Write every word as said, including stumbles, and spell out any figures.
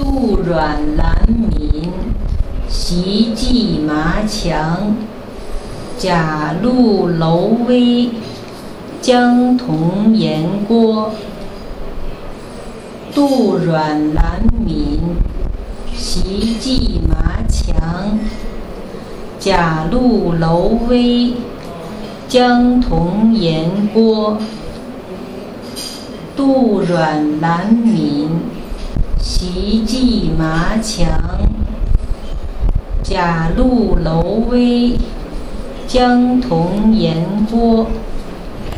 杜阮兰民，习济麻强，贾陆楼威，江童盐郭。杜阮兰民，习济麻强，贾陆楼威，江童盐郭。杜阮兰民，习济麻强，贾陆楼威，江童盐郭。